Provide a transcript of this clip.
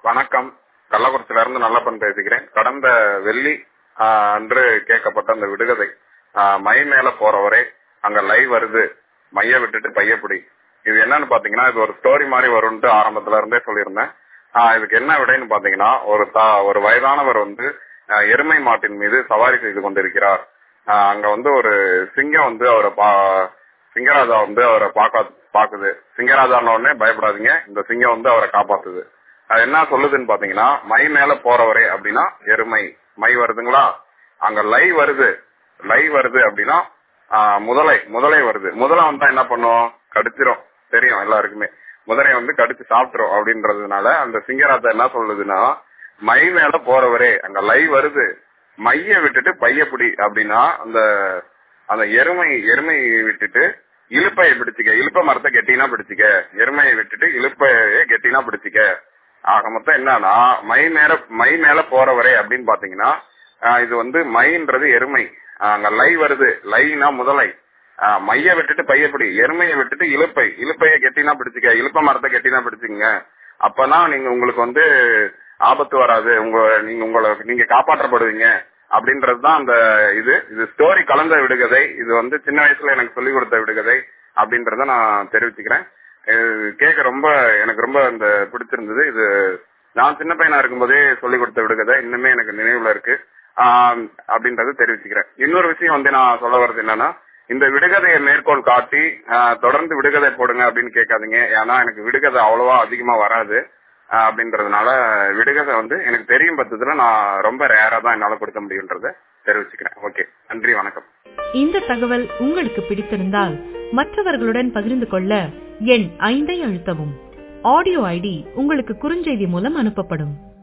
வணக்கம். கள்ளக்குறிச்சியில இருந்து நல்லப்பன் பேசுகிறேன். கடந்த வெள்ளி அன்று கேட்கப்பட்ட அந்த விடுகதை, மை மேல போறவரே அங்க லைவ் வருது, மைய விட்டுட்டு பையப்படி. இது என்னன்னு பாத்தீங்கன்னா, இது ஒரு ஸ்டோரி மாதிரி வரும்னு ஆரம்பத்துல இருந்தே சொல்லியிருந்தேன். இதுக்கு என்ன விடைன்னு பாத்தீங்கன்னா, ஒரு வயதானவர் வந்து எருமை மாட்டின் மீது சவாரி செய்து கொண்டிருக்கிறார். அங்க வந்து ஒரு சிங்கம் வந்து சிங்கராஜா வந்து அவரை பாக்குது. சிங்கராஜான உடனே பயப்படாதீங்க, இந்த சிங்கம் வந்து அவரை காப்பாத்துது. அது என்ன சொல்லுதுன்னு பாத்தீங்கன்னா, மை மேல போறவரே அப்படின்னா எருமை, மை வருதுங்களா, அங்க லைவ் வருது அப்படின்னா முதலை வருது. முதலை வந்தா என்ன பண்ணும், கடிச்சிரும், தெரியும் எல்லாருக்குமே, முதலை வந்து கடிச்சு சாப்பிட்டுரும். அப்படின்றதுனால அந்த சிங்கராஜா என்ன சொல்லுதுன்னா, மை மேல போறவரே அங்க லைவ் வருது, மைய விட்டுட்டு பையப்பிடி அப்படின்னா அந்த எருமையை விட்டுட்டு இழுப்பையை பிடிச்சிக்க, இழுப்ப மரத்தை கெட்டினா பிடிச்சிக்க, எருமையை விட்டுட்டு இழுப்பைய கெட்டினா பிடிச்சிக்க. ஆக மொத்தம் என்னன்னா, மை மேல போறவரே அப்படின்னு பாத்தீங்கன்னா, இது வந்து மைன்றது எருமை, அங்க லை வருது, லைனா முதலை, மைய விட்டுட்டு பையப்பிடி, எருமையை விட்டுட்டு இழுப்பைய கெட்டினா பிடிச்சிக்க, இழுப்ப மரத்தை கெட்டினா பிடிச்சிங்க. அப்பனா உங்களுக்கு வந்து ஆபத்து வராது, நீங்க காப்பாற்றப்படுவீங்க அப்படின்றதுதான் அந்த இது ஸ்டோரி கலந்த விடுகதை. இது வந்து சின்ன வயசுல எனக்கு சொல்லிக் கொடுத்த விடுகதை அப்படின்றத நான் தெரிவிச்சுக்கிறேன். கேட்க எனக்கு ரொம்ப பிடிச்சிருந்தது. இது நான் சின்ன பையனா இருக்கும்போதே சொல்லிக் கொடுத்த விடுகதை, இன்னுமே எனக்கு நினைவுல இருக்கு அப்படின்றத தெரிவிச்சுக்கிறேன். இன்னொரு விஷயம் வந்து நான் சொல்ல வர்றது என்னன்னா, இந்த விடுகதையை மேற்கோள் காட்டி தொடர்ந்து விடுகதை போடுங்க அப்படின்னு கேட்காதீங்க. ஏன்னா எனக்கு விடுகதை அவ்வளவா அதிகமா வராது. அப்படின்றதுனால விடுகதை வந்து எனக்கு தெரியும் பட்சத்துல நான் ரொம்ப ரேரா தான் என்னால கொடுக்க முடியும்ன்றத தெரிவிச்சுக்கிறேன். ஓகே, நன்றி, வணக்கம். இந்த தகவல் உங்களுக்கு பிடித்திருந்தால் மற்றவர்களுடன் பகிர்ந்து கொள்ள எண் 5 அழுத்தவும். ஆடியோ ஐடி உங்களுக்கு குறுஞ்செய்தி மூலம் அனுப்பப்படும்.